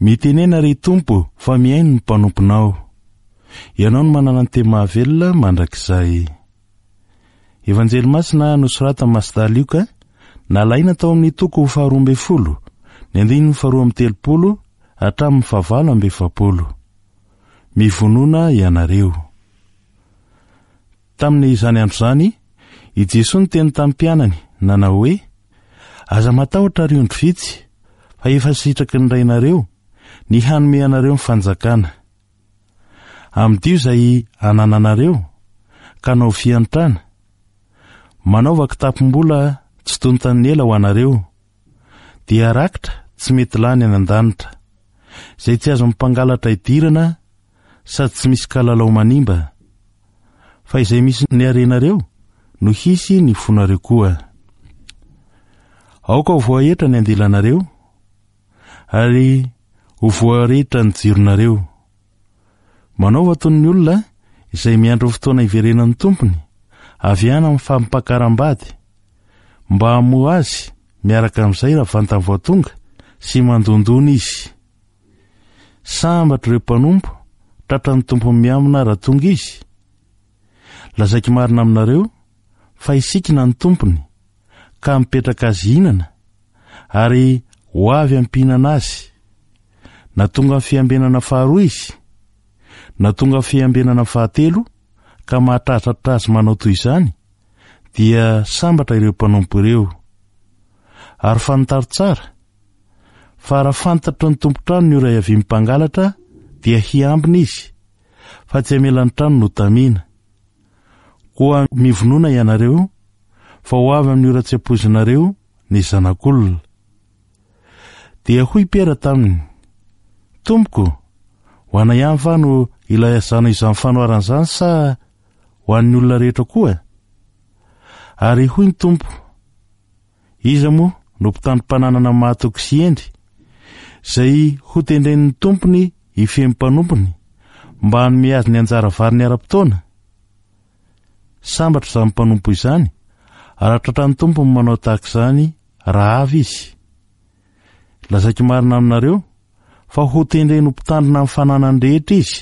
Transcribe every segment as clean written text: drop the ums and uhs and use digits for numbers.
Mitenena ry Tompo fa miaino ny mpanomponao. Ianao no manana ny teny mahavelona mandrakizay. Evanjely Masina nosoratan Masida Lioka, nalaina tao amin'ny toko 12, ny 2:30 hatramin'ny 7:20. Mivonona ianareo. Tamin'izany andro zany, i Jesosy ny teny tamin'ny mpianany, nanao hoe: aza matahotra ry ondry vitsy, fa efa sitraky ny rainareo, ny hanome anareo ny fanjakana. Amin'dio izay anananareo, ka nao fiantrana. Manaova kitapom-bola tsy tontany ela ho anareo, dia rakitra tsy mety lany any an-danitra, izay tsy azo mpangalatra idirana sady tsy misy kalalao manimba, fa izay misy ny arenareo no hisy ny fonareo koa. Aoka ho voahetra ny andelanareo, ary ho voarehetra ny jironareo. Manaova toy ny olona izay miandro fotoana iverenan'ny tompony, avy any amin'ny fampakaram-bady, mba hamoa azy miaraka amin'izay raha vantany voatonga sy mandondona izy. Sambatra ireo mpanompo, tratra ny tompony miamina raha tonga izy. Lazaiky marina aminareo fa isikina ny tompony, ka mipetraka azy hinana, ary ho avy ampihinana azy. Na tonga fiambenana faharoa izy, na tonga fiambenana fahatelo, ka mahatratratra azy manao toy izany, dia sambatra ireo mpanompo ireo. Ary fantaro tsara, fa raha fantatro ny tompo-trano ny ora avy mpangalatra, dia hiambina izy, fa tsy hamelany trano no tamina. Koa mivonona ianareo, fa ho avy amin'ny ora tsy ampozinareo ny zanak'olona. Dia hoy Piera taminy: Tompoko, ho ana ihany va no ilazana izany fanoaran'izany, sa ho an'ny olona rehetra koa? Ary hoy ny Tompo: iza moa no mpitandrom-pananana mahatoky sy endry, izay ho tendren'ny tompony ifenim-panompony, mba hanome azy ny anjara variny ara-potoana? Sambatra izany mpanompo izany, ary tratran'ny tompony manao tahaka izany raha avy izy. Lazaiky marina aminareo fa ho tendreny ho mpitandrina amin'ny fananany rehetra izy.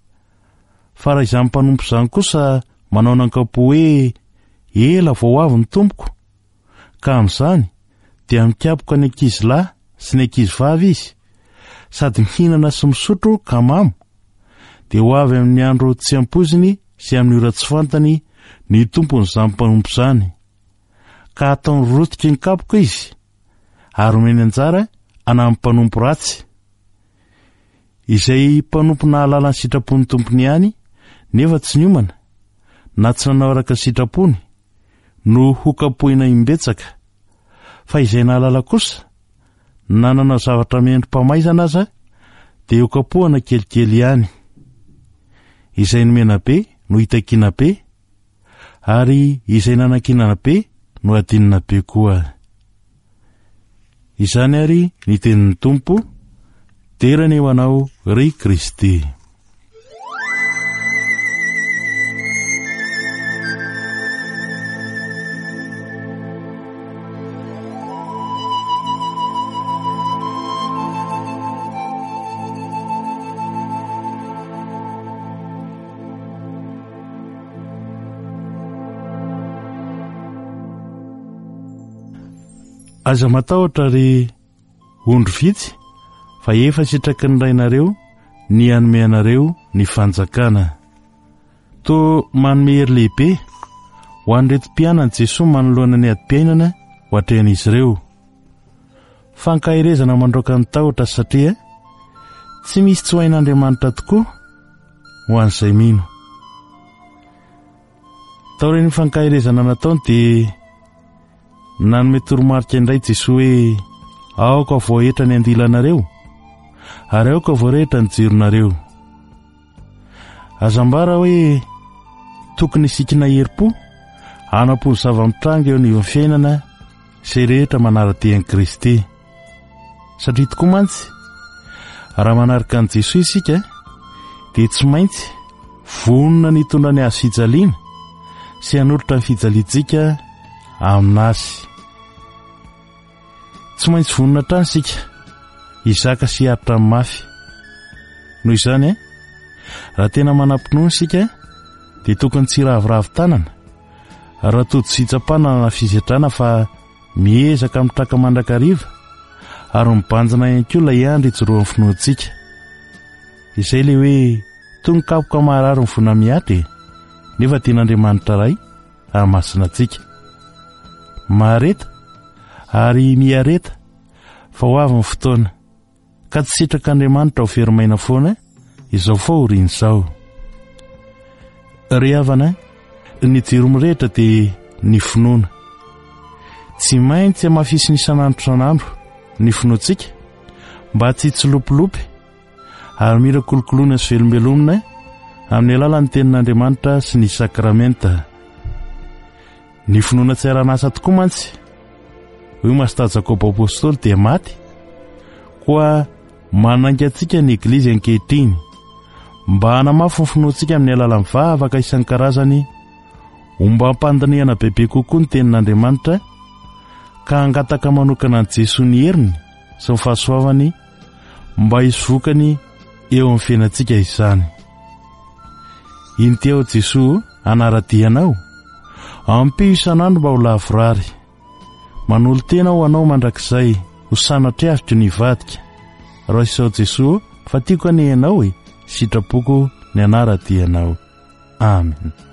Fa raha izany mpanompo izany kosa manao nankapo hoe ela vao avy ny tompoko, ka amin'izany dia mikapoka ny ankizy lahy sy ny ankizy vavy izy, sady mihinana sy misotro ka mamo, dia ho avy amin'ny andro tsy ampoziny sy amin'ny ora tsy fantany ny tompon'izany mpanompo izany, ka ataony rotiky ny kapoka izy, ary omeny anjara anamin'ny mpanompo ratsy. Izay mpanompo nahalala ny sitrapon'ny tompony ihany, nefa tsy niomana, na tsy nanao araka ny sitrapony, no hokapohina imbetsaka. Fa izay nahalala kosa, na nanao zavatra miendrim-pamaizana aza, dia hokapohana kelikely ihany. Izay nomena be no hitakiana be, ary izay nanankinana be no adinina be koa. Izany ary ny tenin'ny Tompo, terana eo anao ry Kristy. Aza matahotra ry ondry vitsy, fa efa sitraky ny rainareo ny hanome anareo ny fanjakana. To manome hery lehibe ho an'ireto mpianany Jesosy manoloana ny ady-piainana ho atrehan'izy ireo. Fankahirezana mandroaka ny tahotra, satria tsy misy tsy ho hain'Andriamanitra tokoa ho an'izay mino. Tao ireny fankahirezana nataony dia nanome toromarika indray Jesosy hoe aoka voahetra ny andilanareo, ary aoka voarehetra ny jironareo. Azambara hoe tokony isikina herim-po, hanampo ny zava-mitranga eo ny fiainana izay rehetra manara-tean'i Kristy. Satria tokoa mantsy, raha manaraka an' Jesosy isika, dia tsy maintsy vonona ny tondra ny azo fijaliana sy hanolotra ny fijaliantsika aminazy. Tsy maintsy vonona trany sika izaka sy aritra ny mafy. Noho izany raha tena manam-pinoana isika dia tokony tsy ravoravo tanana raha tody sitsapana na fizetrana fa miezaka mitraka mandrakariva ary mibanjina ihany koa ilay andro ijoroan'ny finoantsika. Izay le hoe tonga-kapoka marary ny vona miatra nefa tian'Andriamanitra ray hahamasina antsika. Mahareta ary miareta fa ho avy ny fotoana ka tsy sitrak'Andriamanitra ho verimaina foana izao fahoriana izao. Ry havana, ny jiro mirehitra dia ny finoana. Tsy maintsy hamafisy ny isan'andro san'andro ny finoantsika mba tsy tsilopilopy ary mira kolokoloina sy velombelomina amin'ny alalan'ny tenin'Andriamanitra sy ny sakramenta. Ny finoana tsy ara-nasa tokoa mantsy. Hoy Masitady Jakoba Apôstôly dia maty, koa mananga antsika ny Eglizy ankehitriny mba hanamafy ny finoantsika amin'ny alalan'ny vavaka isan-karazany, mba hampandiniana bebe kokoa ny tenin'Andriamanitra ka hangataka manokana ny Jesosy ny heriny sy ny fahasoavany mba hisy eo amin'ny fiainantsika izany. Inteo Jesosy anaradianao, ampio isan'andro mba ho lavorary. Manolo tena ho anao mandrakizay ho sanatriavitra ny vadika. Raha isao Jesosy fa tiako anehanao sitrapoko ny anaradianao. Amen.